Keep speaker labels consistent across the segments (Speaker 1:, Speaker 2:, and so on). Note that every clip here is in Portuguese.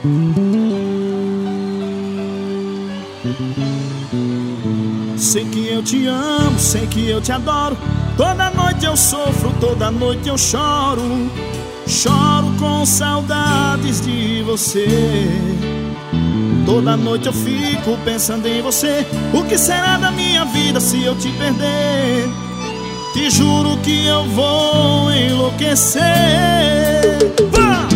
Speaker 1: Sei que eu te amo, sei que eu te adoro. Toda noite eu sofro, toda noite eu choro. Choro com saudades de você. Toda noite eu fico pensando em você. O que será da minha vida se eu te perder? Te juro que eu vou enlouquecer. Vá!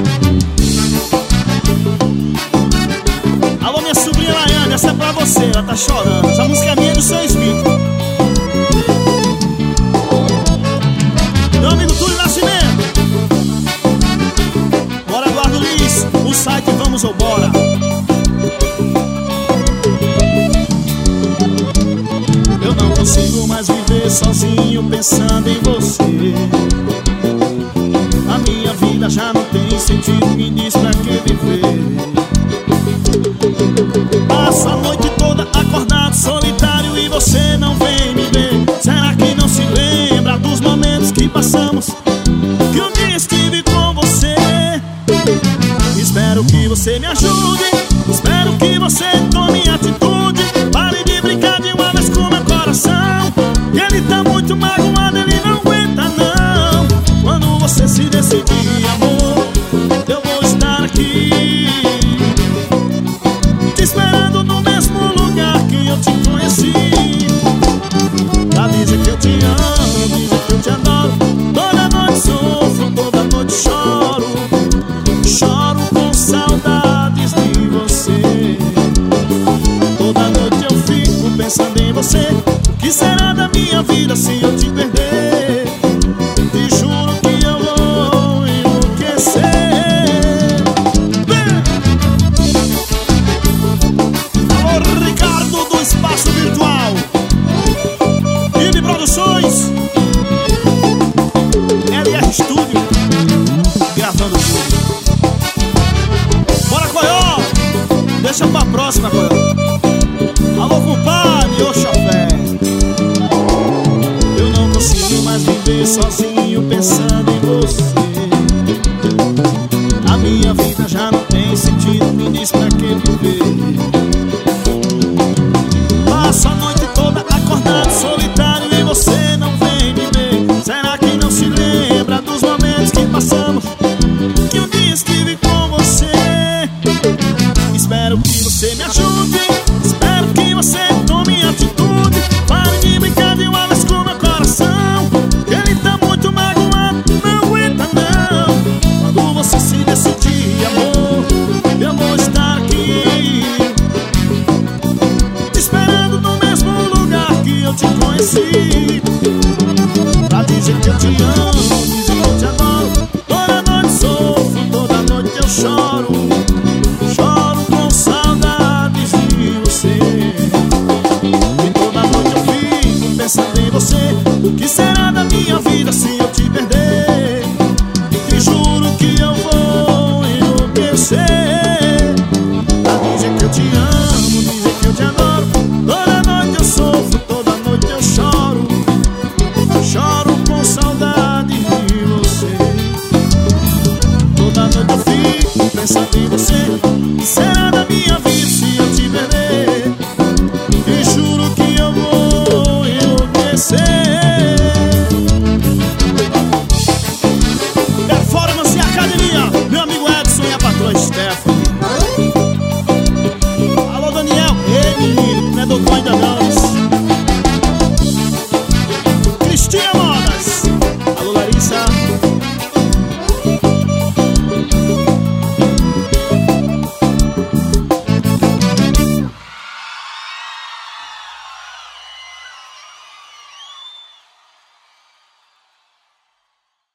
Speaker 1: Alô, minha sobrinha Laiane, essa é pra você, ela tá chorando. Essa música é minha do seu Smith. Meu amigo Túlio Nascimento. Bora, Eduardo Liz, o site Vamos ou Bora. Eu não consigo mais viver sozinho pensando em você. A minha vida já não tem sentido, me diz pra que viver. Passo a noite toda acordado, solitário, e você não vem me ver. Será que não se lembra dos momentos que passamos, que um dia estive com você? Espero que você me ajude, espero que você tome atitude. Pare de brincar de uma vez com meu coração, que ele tá muito magoado, ele não aguenta não. Quando você se decidir, amor, eu vou estar aqui te esperando no mesmo lugar que eu te conheci. Pra dizer que eu te amo, dizer que eu te adoro. Toda noite sofro, toda noite choro. Choro com saudades de você. Toda noite eu fico pensando em você. O que será da minha vida se eu te perder? Te juro que eu vou enlouquecer. Alô, Ricardo do Espaço Virtual, Ibi Produções, LR Studio, gravando tudo. Bora, Coió! Deixa pra próxima, Coió. Alô, compadre, ô chafé. Eu não consigo mais viver sozinho pensando em você. A minha vida já não tem sentido, me diz pra que viver. Passo a noite toda acordado, solitário, e você não vem me ver. Será que não se lembra dos momentos que passamos, que um dia estive com você? Espero que você me ajude, espero que você tome atitude. Pare de brincar de uma vez com meu coração, que ele tá muito magoado, não aguenta não. Quando você se decidir, amor, eu vou estar aqui te esperando no mesmo lugar que eu te conheci. Pra dizer que eu te amo, dizer que eu te adoro. Toda noite sofro, toda noite eu choro. Choro com saudades de você. E toda noite eu fico pensando em você. O que será da minha vida se eu te perder? Te juro que eu vou enlouquecer. Pra dizer que eu te amo, dizer que eu te adoro. Toda noite eu sofro, toda noite eu choro. Choro com saudade de você. Toda noite eu fico pensando em você. Que será da minha vida se eu te perder? E juro que eu vou enlouquecer. Performance Academia, meu amigo Edson e a patroa Stephanie. Alô, Daniel. Ei, menino, não é doutor ainda não.